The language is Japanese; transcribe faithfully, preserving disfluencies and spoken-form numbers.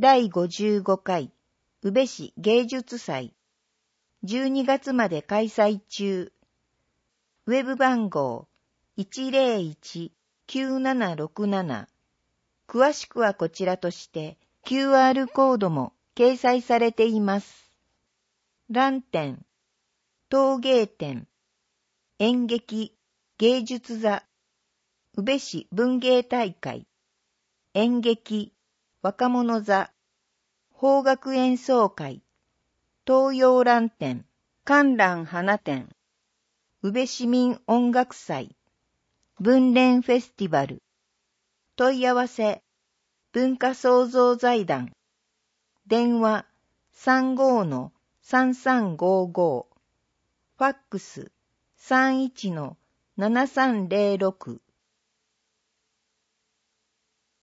だいごじゅうごかい宇部市芸術祭じゅうにがつまで開催中。ウェブ番号 いちゼロいちきゅうななろくなな。詳しくはこちらとして キューアール コードも掲載されています。蘭展、陶芸展、演劇、芸術座、宇部市文芸大会、演劇、若者座、邦楽演奏会、東洋蘭展、観覧花展、宇部市民音楽祭、文連フェスティバル、問い合わせ、文化創造財団、電話 さんごー さんさんごーごー、ファックス さんいち ななさんゼロろく